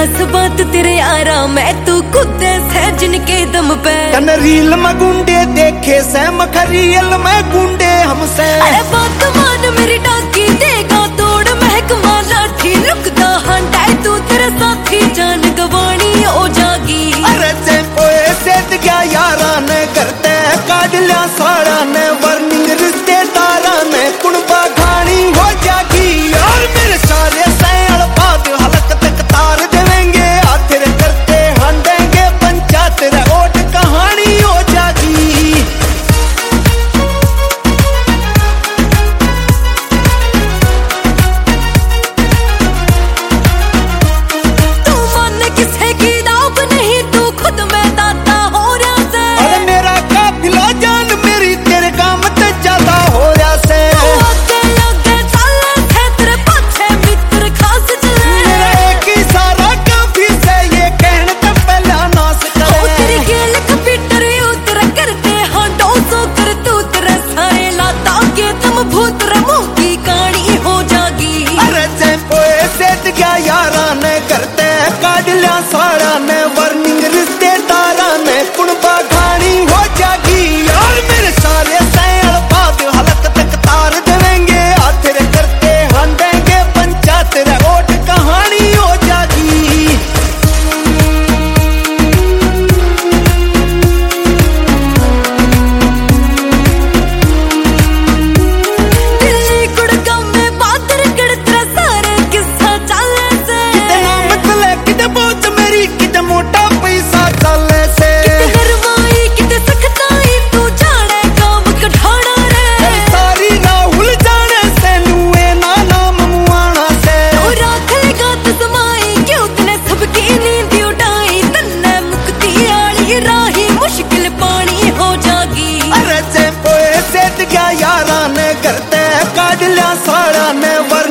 जज्बात तेरे यारा मैं तू खुद है जिनके दम पे तन रील में गुंडे देखे से मखरियल में गुंडे हमसे। अरे बात मान मेरी डाकी देगा तोड़ महकमा लाठी रुकदा हंडाए तू तेरे साथी जान गवानी हो जागी। अरे से पोए से क्या यारा ने करते काट लिया साड़ा ने वर्निंग रिश्तेदारा ने कुणबा घानी हो जागी। और मेरे सारे सैल बाद हलक तक तार देवेंगे आखिर करते हंडेंगे पंचायत रे ओट कहानी हो जागी। तू मान किसे की दाव नहीं तू खुद में दाता हो रहा से। अरे मेरा काफिला जान मेरी तेरे काम ते ज्यादा हो रहा से। आगे आगे चले थे तेरे पीछे मित्र खास चले मेरा एक ही सारा काफी से ये कहने तो पहला नाश करे। ओ तेरी गेल कंप्यूटर उतर करते हाँ डोसो कर तू तेरे सारे लाता के तुम भूत रमो की कहानी हो जागी। अरे से पोए से क्या यारा ने करते काट लिया साड़ा ने वर्निंग रिश्तेदारा ने कुणबा घानी हो जागी। और मेरे सारे सैल बाद हलक तक तार देवेंगे आखिर करते हंडेंगे पंचायत रे ओट कहानी हो जागी। दिल्ली गुड़गांव में बादर कड़तरा सारे किस्सा चले से। किते नाम चले किते पहुंच मेरी किते मोटा पैसा चले से। किते नरमाई किते सख्ताई तू जाने काम कठाना रे। सारी राहुल जाने से नुए ना नाम मुआना से। तू राख लेगा तो समाई क्यों तने सबकी नींद उठाई तन्ने मुक्ति आली राही मुश्किल पानी हो जागी। अरे से पोए से क्या यारा ने करते काट लिया साड़ा ने